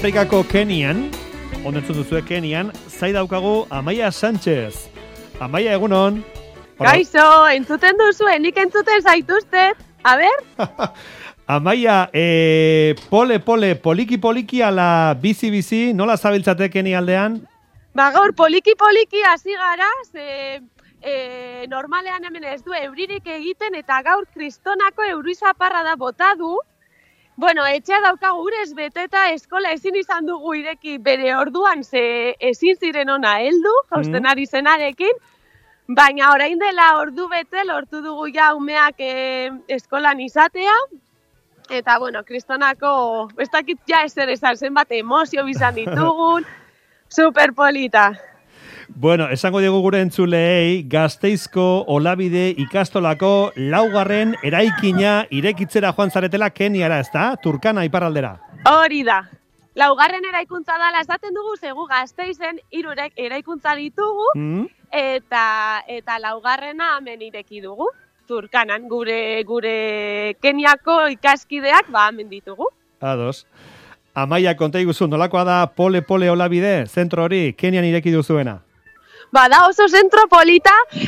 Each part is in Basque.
Afrikako Kenian, ondentzun duzue Kenian, zai daukagu Amaia Sánchez. Amaia, egunon. Kaixo, entzuten duzu, nik entzuten zaituztet. A ber? Amaia, poliki ala bizi, nola zabiltzate Kenia aldean? Ba gaur, poliki hasi gara, normalean hemen ez du euririk egiten eta gaur kristonako eurizaparra da bota du. Bueno, etxea daukagu urez beteta, eskola ezin izan dugu ireki bere orduan, ze ezin ziren ona heldu, jausten ari zenarekin, baina orain dela ordu bete lortu dugu ja umeak eskolan izatea, eta bueno, kristonako, ez dakit ja ezer esan zenbat emozio bizan ditugun, superpolita. Bueno, esango diegu gure entzuleei, Gasteizko Olabide ikastolako 4. eraikina irekitzera joan zaretela Keniara, ezta? Turkana iparraldera. Hori da. 4. eraikuntza dela esaten dugu, zegu Gasteizen 3 eraikuntza ditugu, eta 4. hemen ireki dugu. Turkanan, gure Keniako ikaskideak hemen ditugu. Ados. Amaia, konta iguzu, nolakoa da Pole Olabide, zentro hori, Kenian ireki duzuena? Da oso zentro polita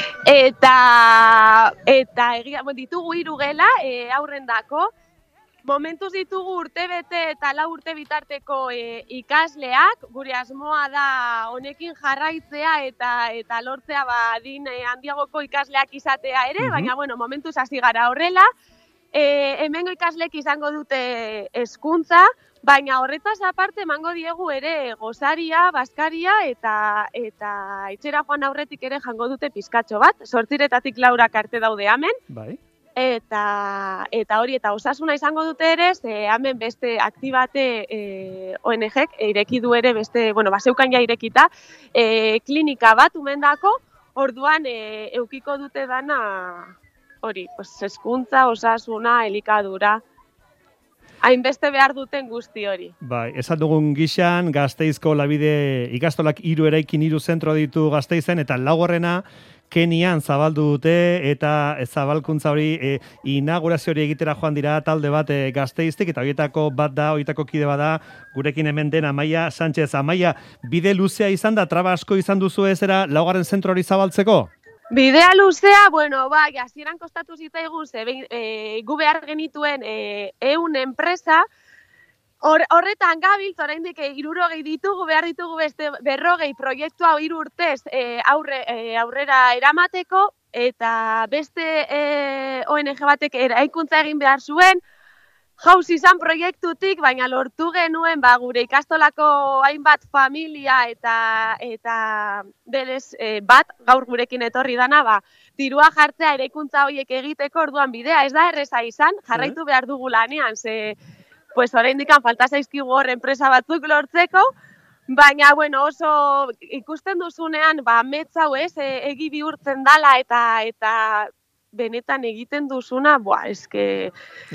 eta ditugu 3 gela aurrendako. Momentuz ditugu urtebete eta 4 urte bitarteko ikasleak, gure asmoa da honekin jarraitzea eta lortzea adin handiagoko ikasleak izatea ere, baina bueno, momentuz hasi gara horrela. Hemengo ikasleek izango dute hezkuntza, baina horretaz aparte emango diegu ere gozaria, baskaria eta etxera joan aurretik ere jango dute pizkatxo bat, 8 4 arte daude hemen. Bai. Eta hori, eta osasuna izango dute ere, hemen beste aktibate ONG-ek ireki du ere beste, baseukan ja irekita, klinika bat umendako, orduan eukiko dute dana hori, hezkuntza, osasuna, elikadura, hainbeste behar duten guzti hori. Bai, esan dugun gixan, Gasteizko Olabide ikastolak 3 eraikin 3 zentro ditu Gasteizen, eta 4. Kenian zabaldu dute, eta zabalkuntza hori inaugurazio hori egitera joan dira talde bat Gasteiztik, eta horietako kide bada, gurekin hemen den Amaia Sánchez. Amaia, bide luzea izan da, traba asko izan duzu ezera 4. zentro hori zabaltzeko? Bidea luzea, hasieran kostatu zitzaigun, gu behar genituen 100 enpresa, horretan gabiltz, oraindik 60 ditugu, behar ditugu beste 40 proiektua 3 urtez aurrera eramateko, eta beste ONG batek eraikuntza egin behar zuen, jauz izan proiektutik, baina lortu genuen gure ikastolako hainbat familia eta berez bat gaur gurekin etorri dana, dirua jartzea eraikuntza horiek egiteko, orduan bidea ez da erreza izan, jarraitu behar dugu lanean, oraindik falta zaizkigu hor enpresa batzuk lortzeko, baina oso ikusten duzunean metz hau egi bihurtzen dala eta benetan egiten duzuna, eske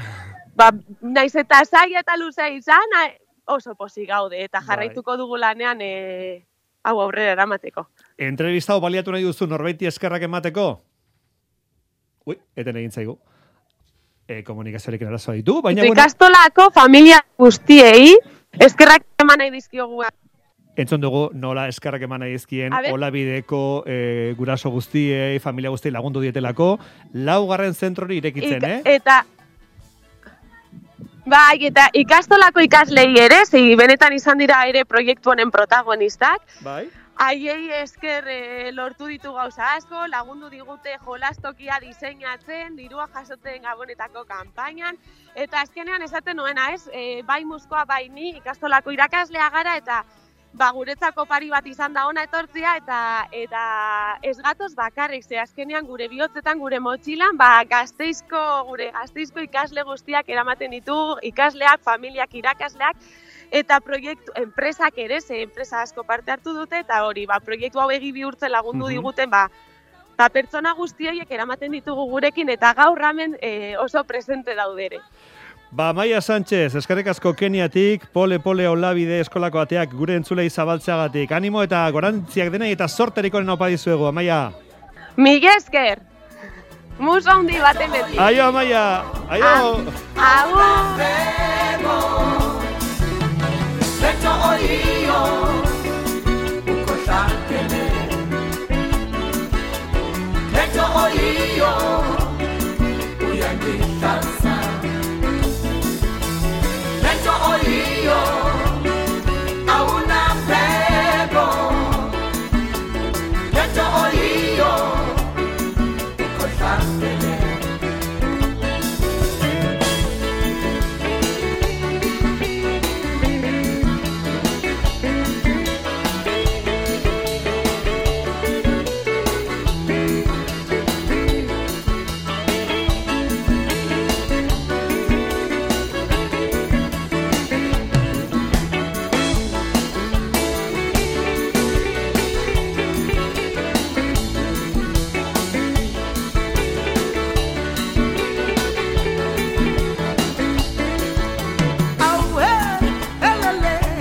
naiz eta zaila eta luzea izan, oso pozik gaude, eta jarraituko dugu lanean hau aurrera eramateko. Entrevistau baliatu nahi duzu norbaiti eskerrak emateko? Eten egin zaigu. Komunikazioarekin arazoa ditu, baina ikastolako familia guztiei eskerrak eman nahi dizkiogu. Entzun dugu nola eskerrak eman nahi dizkien Olabideko guraso guztiei, familia guztiei lagundu dietelako, 4. zentrori irekitzen, Eta ikastolako ikaslei ere, benetan izan dira ere proiektu honen protagonistak. Bai. Haiei esker lortu ditu gauza asko, lagundu digute jolastokia diseinatzen, dirua jasotzen Gabonetako kanpainan, eta azkenean esaten nuena bai Muskoa bai ni ikastolako irakaslea gara, eta guretzako pari bat izan da ona etortzia, eta ez gatoz bakarrik, azkenean gure bihotzetan, gure motxilan, gure Gasteizko ikasle guztiak eramaten ditugu, ikasleak, familiak, irakasleak, eta proiektu, enpresak ere, enpresa asko parte hartu dute, eta hori, proiektu hau egi bihurtzen lagundu diguten, pertsona guztioiek eramaten ditugu gurekin, eta gaur hemen oso presente daudere. Amaia Sánchez, eskerrik asko Keniatik, Pole Olabide eskolako ateak gure entzulei zabaltzeagatik. Animo eta gorantziak denei eta sorterik onen opa dizuegu, Amaia. Mila esker! Muso handi bat emetik. Aio, Amaia! Aio! Agur!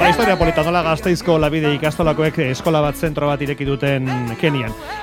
historia polita nola Gasteizko Olabide ikastolakoek eskola bat zentro bat ireki duten Kenian.